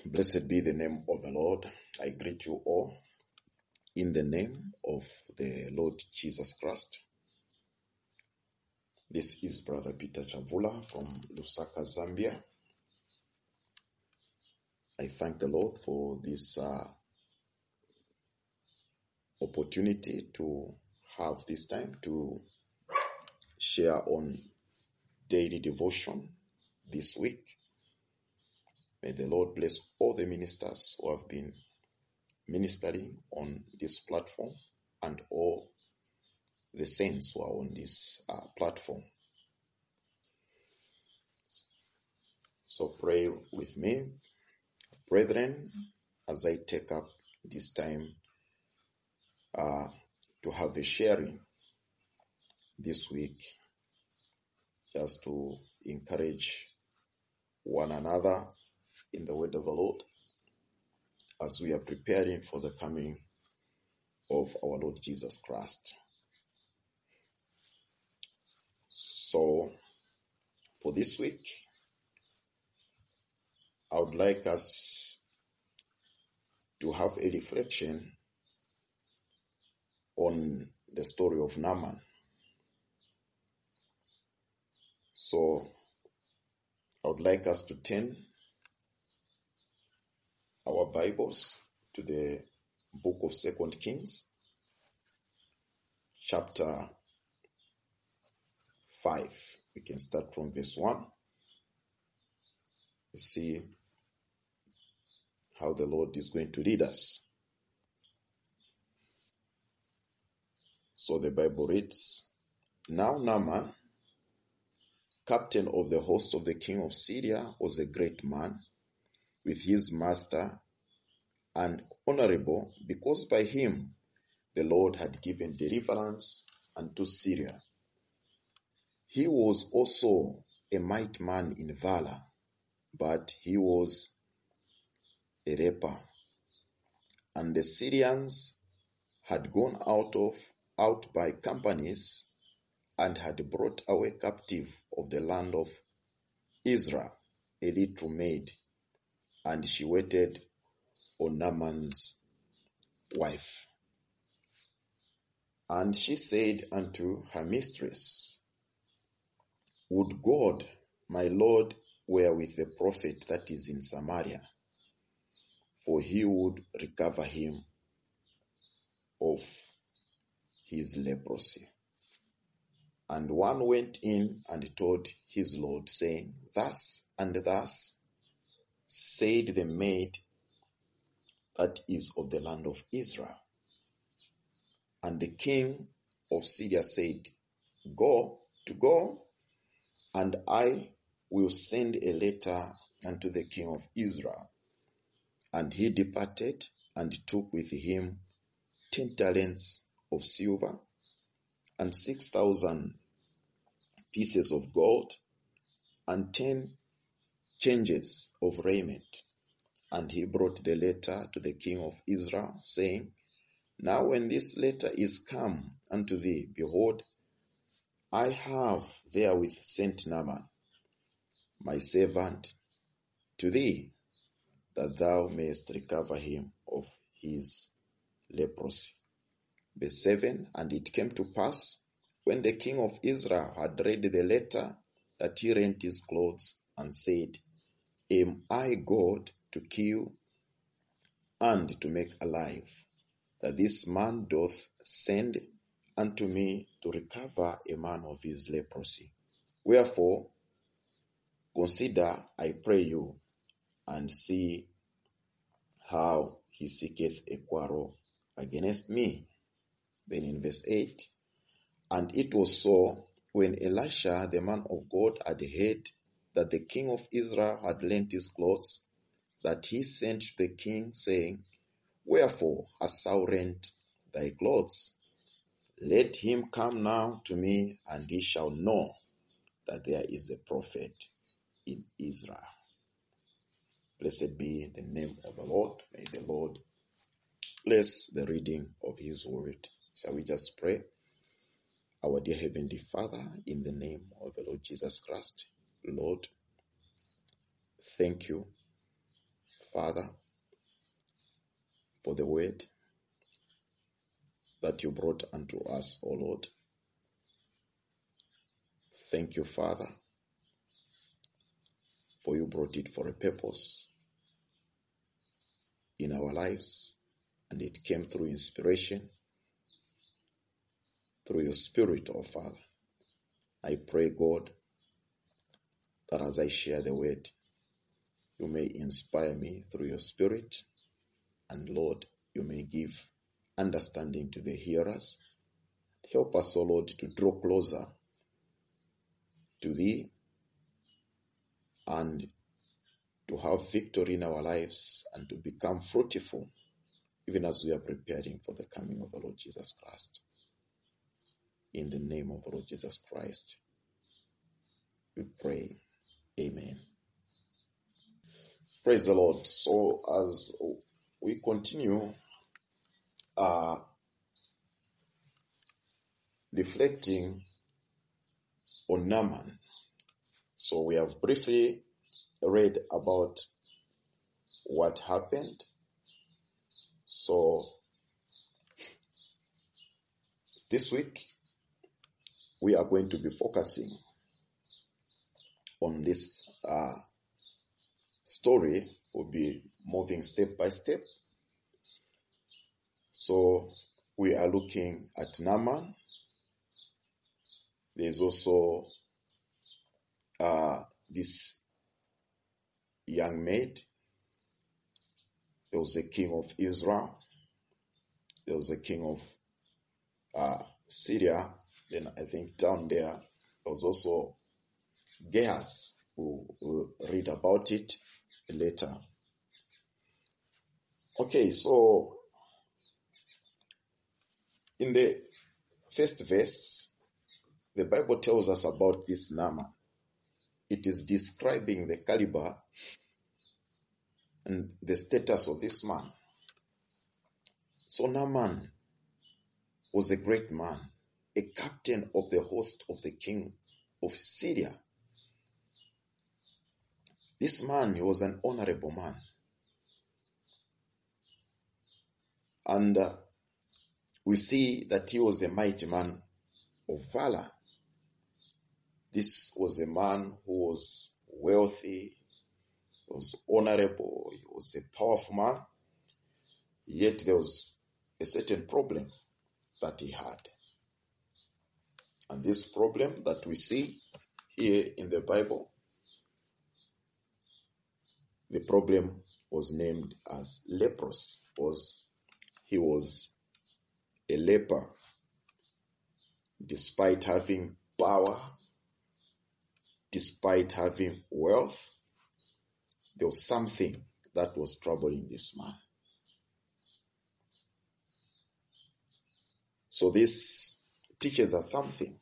Blessed be the name of the Lord. I greet you all in the name of the Lord Jesus Christ. This is Brother Peter Chavula from Lusaka, Zambia. I thank the Lord for this opportunity to have this time to share on daily devotion this week. May the Lord bless all the ministers who have been ministering on this platform and all the saints who are on this platform. So pray with me, brethren, as I take up this time to have a sharing this week, just to encourage one another in the word of the Lord as we are preparing for the coming of our Lord Jesus Christ. So for this week, I would like us to have a reflection on the story of Naaman. So I would like us to turn our Bibles to the book of 2 Kings, chapter 5. We can start from verse 1. See how the Lord is going to lead us. So the Bible reads, Now Naaman, captain of the host of the king of Syria, was a great man with his master and honorable, because by him the Lord had given deliverance unto Syria. He was also a mighty man in valor, but he was a leper. And the Syrians had gone out by companies and had brought away captive of the land of Israel a little maid, and she waited on Naaman's wife. And she said unto her mistress, Would God, my Lord, were with the prophet that is in Samaria, for he would recover him of his leprosy. And one went in and told his Lord, saying, Thus and thus said the maid that is of the land of Israel. And the king of Syria said, Go, and I will send a letter unto the king of Israel. And he departed and took with him 10 talents of silver and 6,000 pieces of gold and 10 changes of raiment. And he brought the letter to the king of Israel, saying, Now when this letter is come unto thee, behold, I have therewith sent Naaman, my servant, to thee, that thou mayest recover him of his leprosy. Verse 7, And it came to pass, when the king of Israel had read the letter, that he rent his clothes, and said, Am I God to kill and to make alive, that this man doth send unto me to recover a man of his leprosy? Wherefore, consider, I pray you, and see how he seeketh a quarrel against me. Then in verse 8, And it was so, when Elisha the man of God had heard that the king of Israel had lent his clothes, that he sent to the king, saying, Wherefore hast thou rent thy clothes? Let him come now to me, and he shall know that there is a prophet in Israel. Blessed be the name of the Lord. May the Lord bless the reading of his word. Shall we just pray? Our dear Heavenly Father, in the name of the Lord Jesus Christ, Lord, thank you Father, for the word that you brought unto us, O Lord. Thank you, Father, for you brought it for a purpose in our lives, and it came through inspiration, through your Spirit, O Father. I pray, God, that as I share the word, you may inspire me through your Spirit, and Lord, you may give understanding to the hearers. Help us, O Lord, to draw closer to Thee and to have victory in our lives and to become fruitful, even as we are preparing for the coming of the Lord Jesus Christ. In the name of the Lord Jesus Christ, we pray. Amen. Praise the Lord. So as we continue reflecting on Naaman, so we have briefly read about what happened. So this week we are going to be focusing on this story. We'll be moving step by step. So we are looking at Naaman. There's also this young maid. There was a king of Israel. There was a king of Syria. Then I think down there was also Gehazi. We'll read about it later. Okay, so in the first verse, the Bible tells us about this Naaman. It is describing the caliber and the status of this man. So Naaman was a great man, a captain of the host of the king of Syria. This man, he was an honorable man. And we see that he was a mighty man of valor. This was a man who was wealthy, he was honorable, he was a powerful man. Yet there was a certain problem that he had. And this problem that we see here in the Bible, the problem was named as leprosy. He was a leper. Despite having power, despite having wealth, there was something that was troubling this man. So this teaches us something,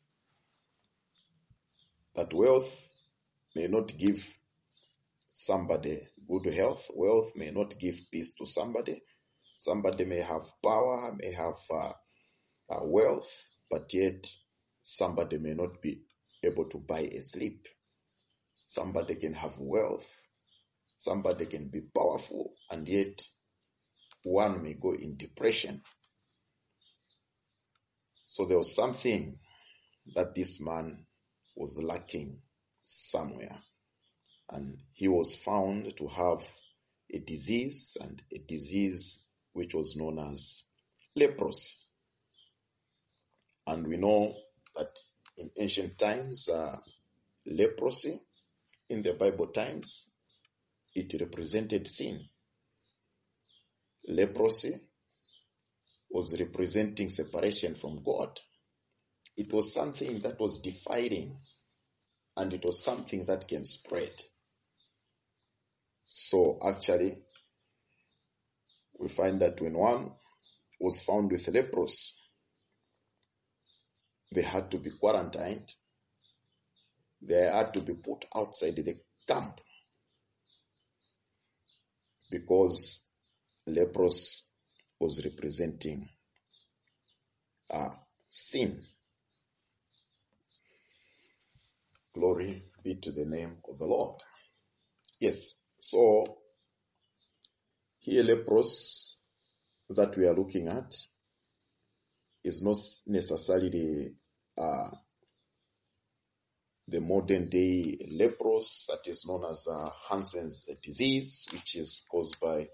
that wealth may not give somebody good health. Wealth may not give peace to somebody. Somebody may have power, may have wealth, but yet somebody may not be able to buy a sleep. Somebody can have wealth, somebody can be powerful, and yet one may go in depression. So there was something that this man was lacking somewhere. And he was found to have a disease, and a disease which was known as leprosy. And we know that in ancient times, leprosy, in the Bible times, it represented sin. Leprosy was representing separation from God. It was something that was defiling, and it was something that can spread. So actually, we find that when one was found with leprosy, they had to be quarantined. They had to be put outside the camp, because leprosy was representing sin. Glory be to the name of the Lord. Yes, so Here, leprosy that we are looking at is not necessarily the modern day leprosy that is known as Hansen's disease, which is caused by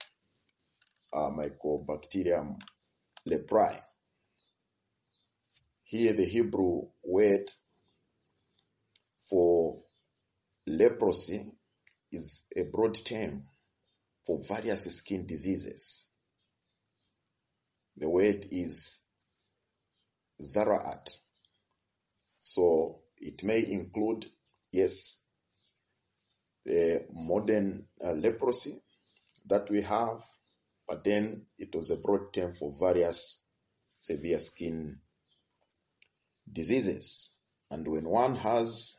Mycobacterium leprae. Here, the Hebrew word for leprosy is a broad term for various skin diseases. The word is zaraat. So it may include, yes, the modern leprosy that we have, but then it was a broad term for various severe skin diseases. And when one has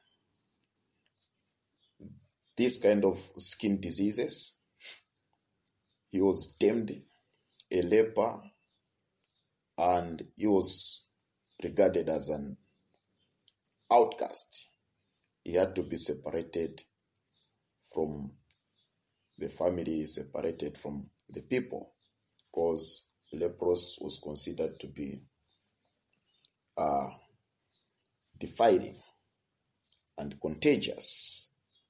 this kind of skin diseases, he was termed a leper, and he was regarded as an outcast. He had to be separated from the family, separated from the people, because leprosy was considered to be defiling and contagious.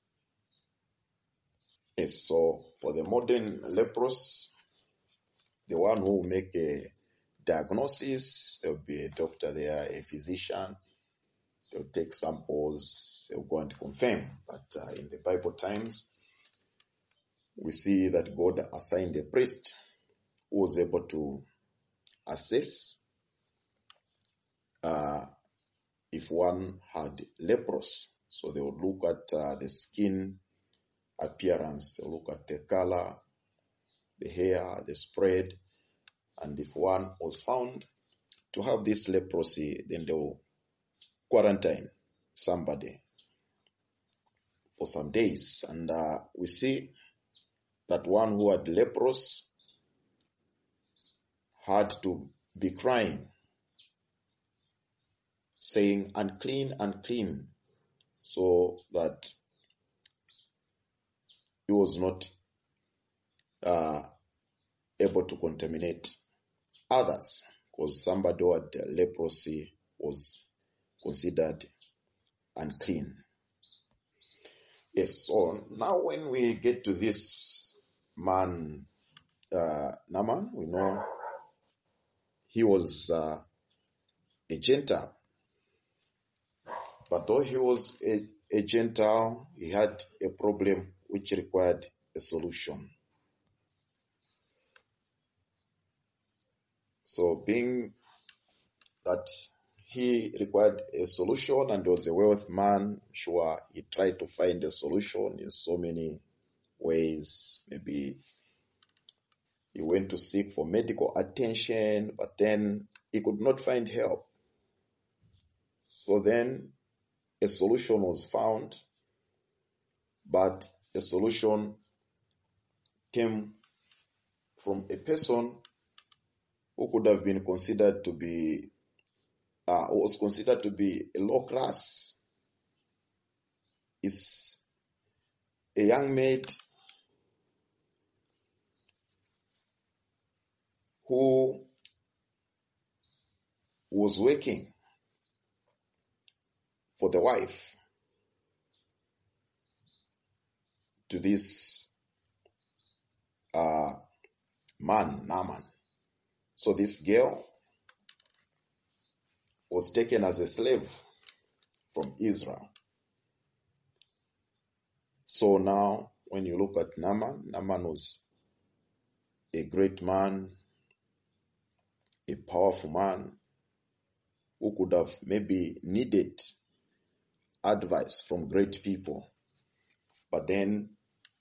Yes, so for the modern leprosy, the one who will make a diagnosis, there will be a doctor there, a physician. They'll take samples, they'll go and confirm. But in the Bible times, we see that God assigned a priest who was able to assess if one had leprosy. So they would look at the skin appearance, they'll look at the color, the hair, the spread, and if one was found to have this leprosy, then they will quarantine somebody for some days. And we see that one who had leprosy had to be crying, saying, "Unclean, unclean," so that he was not able to contaminate others, because somebody who had leprosy was considered unclean. Yes, so now when we get to this man, Naaman, we know he was a Gentile. But though he was a Gentile, he had a problem which required a solution. So being that he required a solution and was a wealthy man, sure, he tried to find a solution in so many ways. Maybe he went to seek for medical attention, but then he could not find help. So then a solution was found, but the solution came from a person who could have been considered to be, was considered to be a low class. Is a young maid who was working for the wife to this man, Naaman. So this girl was taken as a slave from Israel. So now, when you look at Naaman, Naaman was a great man, a powerful man, who could have maybe needed advice from great people. But then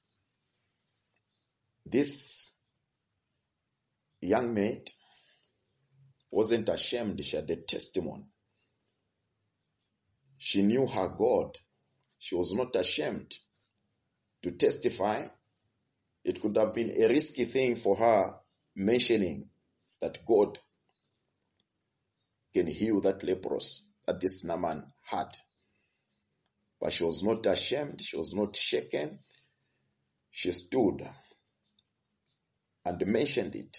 this young maid wasn't ashamed. She had a testimony. She knew her God. She was not ashamed to testify. It could have been a risky thing for her mentioning that God can heal that leprosy that this Naaman had. But she was not ashamed. She was not shaken. She stood and mentioned it,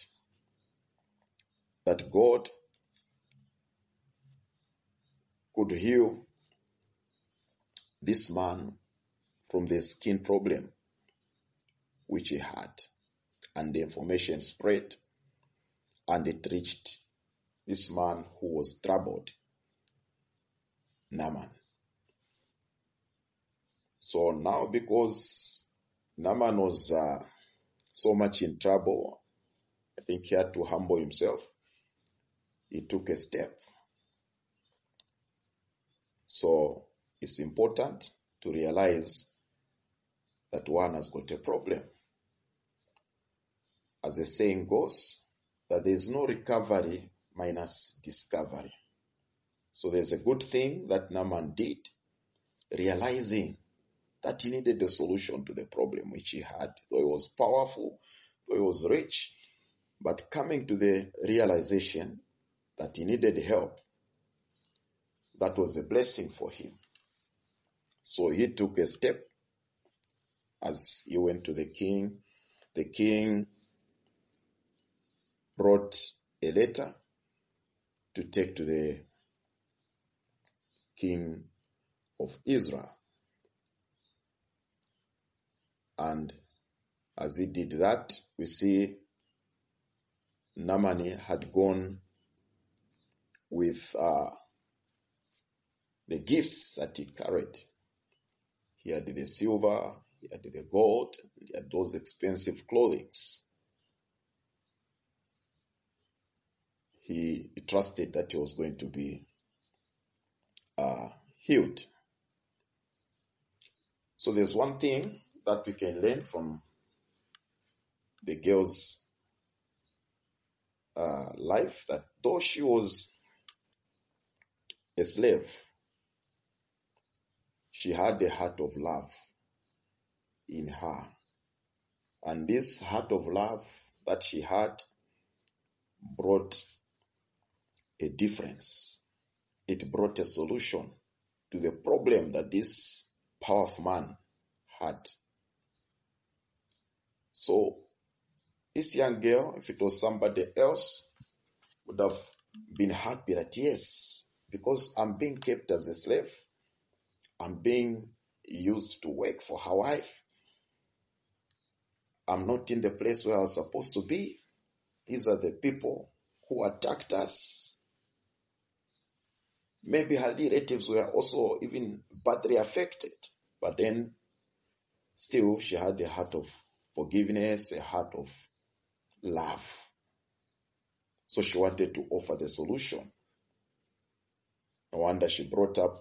that God could heal this man from the skin problem which he had. And the information spread, and it reached this man who was troubled, Naaman. So now, because Naaman was so much in trouble, I think he had to humble himself. He took a step. So it's important to realize that one has got a problem. As the saying goes, that there is no recovery minus discovery. So there's a good thing that Naaman did, realizing that he needed a solution to the problem which he had. Though he was powerful, though he was rich, but coming to the realization that he needed help, that was a blessing for him. So he took a step as he went to the king. The king wrote a letter to take to the king of Israel. And as he did that, we see Naaman had gone with the gifts that he carried. He had the silver, he had the gold, he had those expensive clothings. He trusted that he was going to be healed. So there's one thing that we can learn from the girl's life, that though she was a slave, she had a heart of love in her. And this heart of love that she had brought a difference. It brought a solution to the problem that this powerful man had. So this young girl, if it was somebody else, would have been happy that yes, because I'm being kept as a slave, I'm being used to work for her wife, I'm not in the place where I was supposed to be. These are the people who attacked us. Maybe her relatives were also even badly affected, but then still she had a heart of forgiveness, a heart of love. So she wanted to offer the solution. No wonder she brought up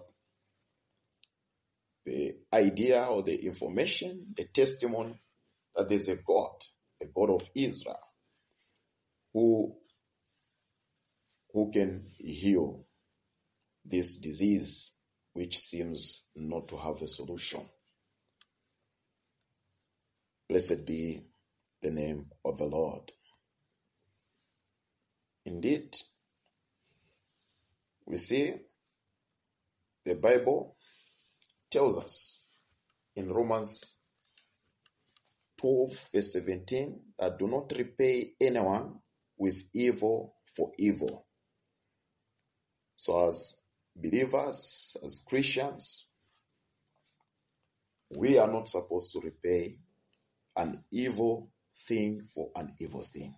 the idea or the information, the testimony that there's a God, the God of Israel, who can heal this disease which seems not to have a solution. Blessed be the name of the Lord. Indeed, we see the Bible tells us in Romans 12 verse 17 that do not repay anyone with evil for evil. So as believers, as Christians, we are not supposed to repay an evil thing for an evil thing.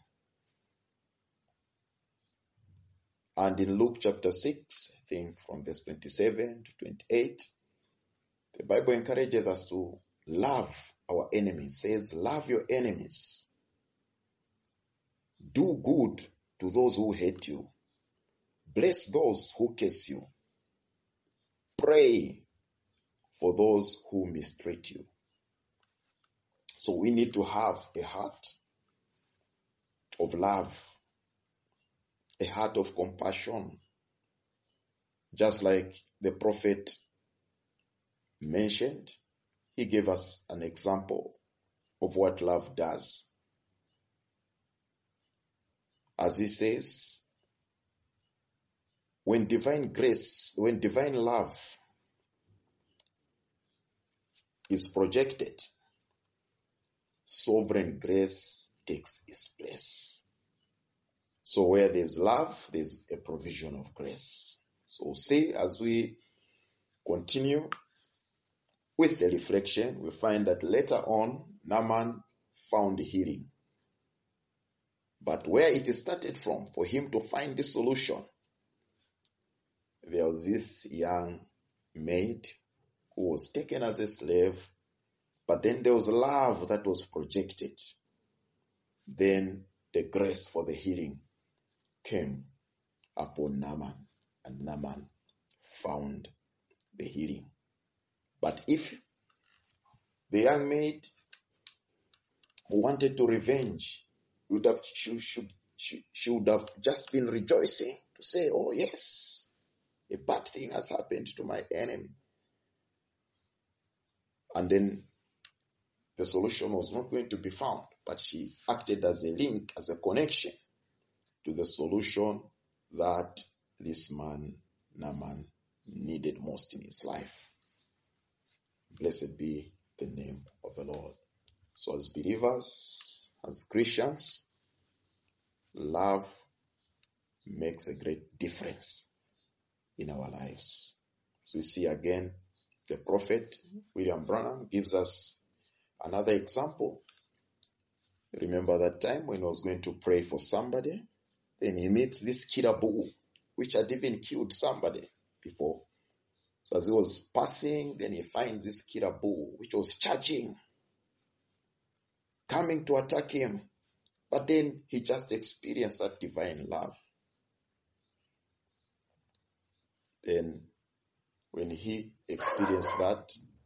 And in Luke chapter 6, I think from verse 27 to 28, the Bible encourages us to love our enemies. It says, love your enemies. Do good to those who hate you. Bless those who curse you. Pray for those who mistreat you. So we need to have a heart of love, a heart of compassion. Just like the prophet mentioned, he gave us an example of what love does. As he says, when divine love is projected, sovereign grace takes its place. So where there's love, there's a provision of grace. So see, as we continue with the reflection, we find that later on, Naaman found healing. But where it started from, for him to find the solution, there was this young maid who was taken as a slave, but then there was love that was projected. Then the grace for the healing came upon Naaman, and Naaman found the healing. But if the young maid who wanted to revenge she would have just been rejoicing to say, oh yes, a bad thing has happened to my enemy. And then the solution was not going to be found, but she acted as a link, as a connection to the solution that this man, Naaman, needed most in his life. Blessed be the name of the Lord. So as believers, as Christians, love makes a great difference in our lives. So we see again, the prophet William Branham gives us another example. Remember that time when he was going to pray for somebody, then he meets this killer bull, which had even killed somebody before. So as he was passing, then he finds this killer bull, which was charging, coming to attack him. But then he just experienced that divine love. Then when he experienced that,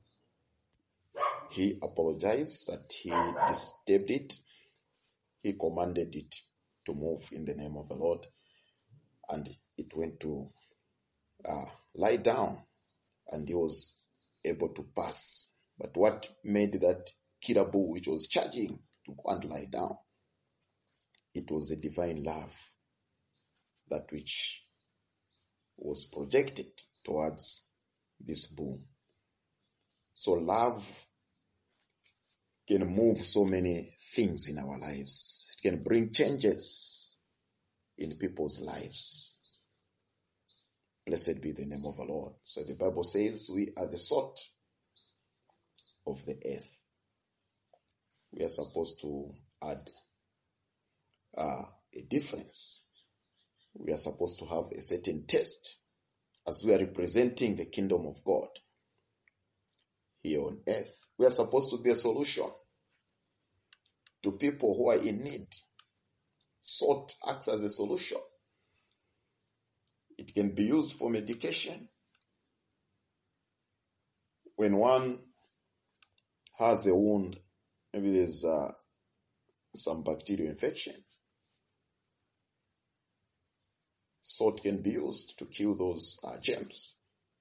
he apologized that he disturbed it. He commanded it to move in the name of the Lord. And it went to lie down, and he was able to pass. But what made that killer bull, which was charging, to go and lie down? It was a divine love, that which was projected towards this bull. So love can move so many things in our lives. It can bring changes in people's lives. Blessed be the name of the Lord. So the Bible says we are the salt of the earth. We are supposed to add a difference. We are supposed to have a certain taste as we are representing the kingdom of God here on earth. We are supposed to be a solution to people who are in need. Salt acts as a solution. It can be used for medication. When one has a wound, maybe there's some bacterial infection, salt can be used to kill those germs.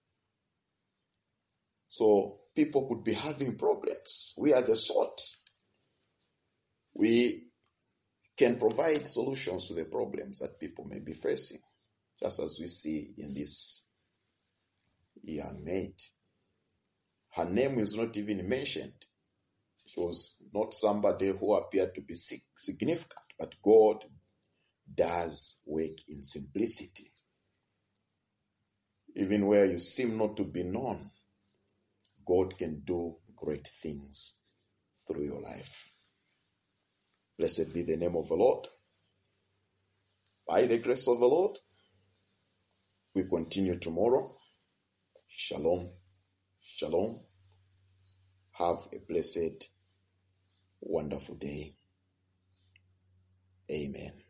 So people could be having problems. We are the salt. We can provide solutions to the problems that people may be facing, just as we see in this young maid. Her name is not even mentioned. She was not somebody who appeared to be significant, but God does work in simplicity. Even where you seem not to be known, God can do great things through your life. Blessed be the name of the Lord. By the grace of the Lord, we continue tomorrow. Shalom. Shalom. Have a blessed, wonderful day. Amen.